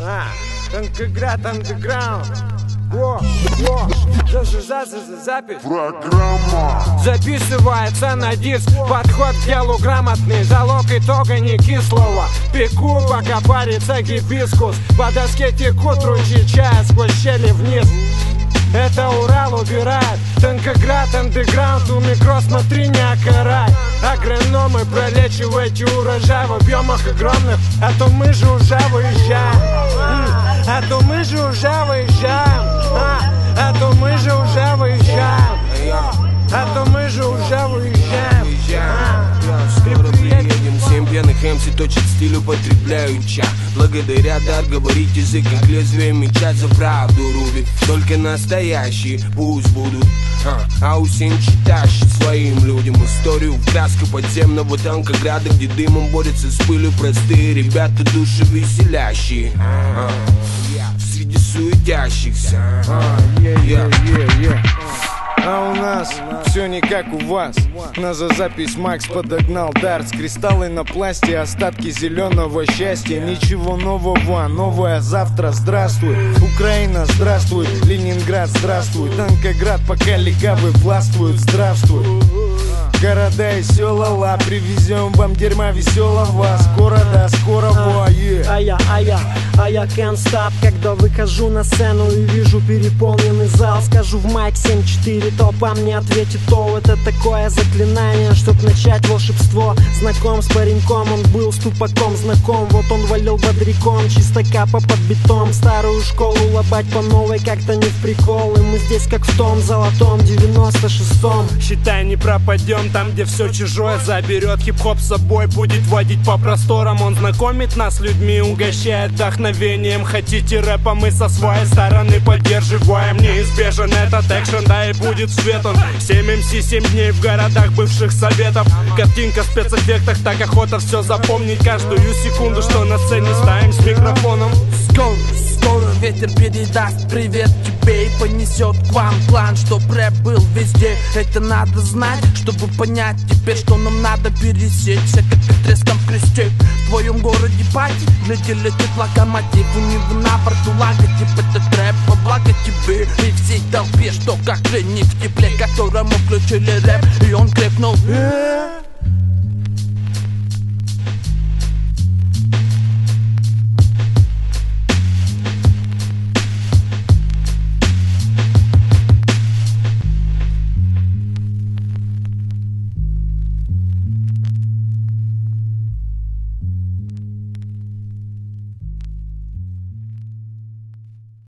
Танкоград андеграунд. Запись. Программа Записывается на диск. Подход к делу грамотный. Залог итога не кислого. Пеку, пока парится гибискус. По доске текут ручьи чая сквозь щели вниз. Это Урал убирает. Танкоград андеграунд. У микро смотри, не окарай. Агрономы, пролечивайте урожай в объемах огромных. А то мы же уже выезжаем. А то мы же уже выезжаем. А то мы же уже выезжаем. А то мы же уже выезжаем. Скоро приедем, 7 пьяных МС точат стиль употребляюча. Благодаря дар говорить язык, как лезвие меча. За правду рубит, только настоящие пусть будут. А Усин читающий своим людям историю в краску подземного танкограда, где дымом борются с пылью простые ребята, души веселящие среди суетящихся. А у нас все не как у вас. На за запись Макс подогнал дартс. Кристаллы на пласте, остатки зеленого счастья. Ничего нового, новое завтра. Здравствуй, Украина, здравствуй. Ленинград, здравствуй. Танкоград, пока легавы властвуют. Здравствуй, города и села, привезем вам дерьма веселого. Скоро, да, скорого, А я can't stop, когда выхожу на сцену и вижу переполненный зал. Скажу в майк 7-4, толпа мне ответит: то это такое заклинание, чтоб начать волшебство. Знаком с пареньком, он был с тупаком знаком. Вот он валил бодряком, чисто капа под бетон. Старую школу лобать по новой как-то не в прикол. И мы здесь как в том золотом 96-м. Считай, не пропадем там, где все чужое заберет. Хип-хоп с собой будет водить по просторам. Он знакомит нас с людьми, угощает вдохновением. Хотите рэпа, мы со своей стороны поддерживаем. Неизбежен этот экшен, да и будет свет он. 7 МС, 7 дней в городах бывших советов. Картинка в спецэффектах, так охота все запомнить. Каждую секунду, что на сцене ставим с микрофоном. Скоро ветер передаст привет тебе и понесет к вам план, чтоб рэп был везде. Это надо знать, чтобы понять теперь, что нам надо пересечься, как отрезком в кресте. В твоем городе пати, где летит локомотив, у него на борту логотип. Этот рэп во благо тебе и всей толпе, что как пленник в тепле, которому включили рэп, и он крикнул: